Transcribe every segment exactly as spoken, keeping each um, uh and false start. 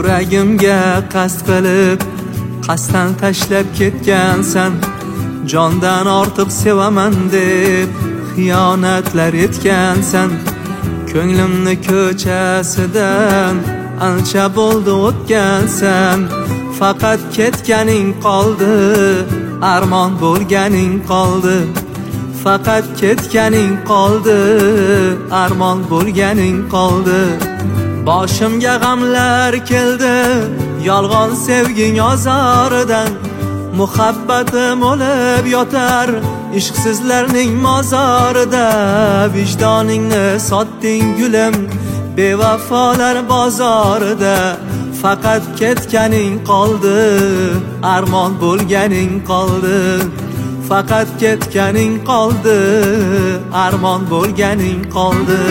Yuragimga qasd qilib qasddan tashlab ketgansan. Jondan ortiq sevaman deb xiyonatlar etgansan. Ko'nglimni ko'chasidan ancha bo'ldi o'tgansan. Faqat ketganing qoldi, armon bo'lganing qoldi. Faqat ketganing qoldi, armon bo'lganing qoldi. Boshimga g'amlar keldi, yolg'on sevging ozoridan. Muhabbatim o'lib yotar ishqsizlarning mozorida. Vijdoningni sotding gulim, bevafolar bozorida. Faqat ketganing qoldi, armon bo'lganing qoldi. Faqat ketganing qoldi, armon bo'lganing qoldi.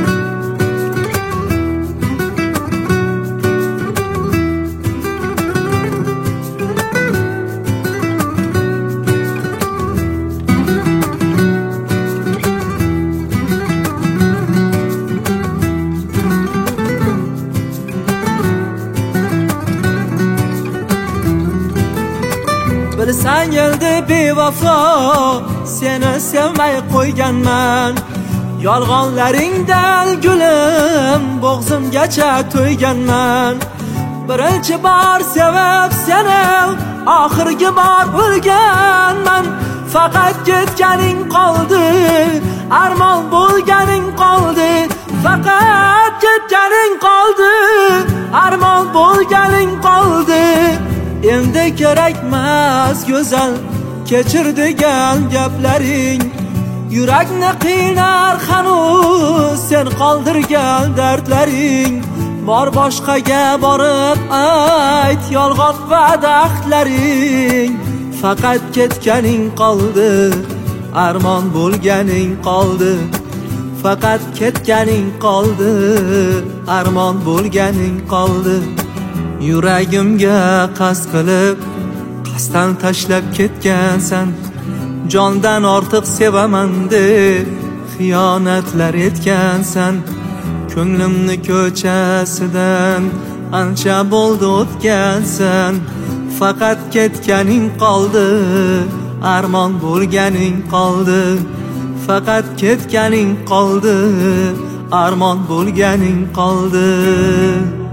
Bilsang edi bevafo, seni sevmay qo'yganman. Yolg'onlaringdan gulim, bo'g'zimgacha to'yganman. Birinchi bor sevib seni, oxirgi bor o'lganman. Faqat ketganing qoldi, armon bo'lganing qoldi. Faqat ketganing qoldi, armon bo'lganing qoldi. Endi kerakmas go'zal kechir degan gaplaring. Yurakni qiynar hanuz sen qoldirgan dardlaring. Bor boshqaga borib ayt yolg'on va'daxtlaring. Faqat ketganing qoldi, armon bo'lganing qoldi. Faqat ketganing qoldi, armon bo'lganing qoldi. Yuragimga qasd qilib qasddan tashlab ketgansan. Jondan ortiq sevaman deb xiyonatlar etgansan. Ko'nglimni ko'chasidan ancha bo'ldi o'tgansan. Faqat ketganing qoldi, armon bo'lganing qoldi. Faqat ketganing qoldi, armon bo'lganing qoldi.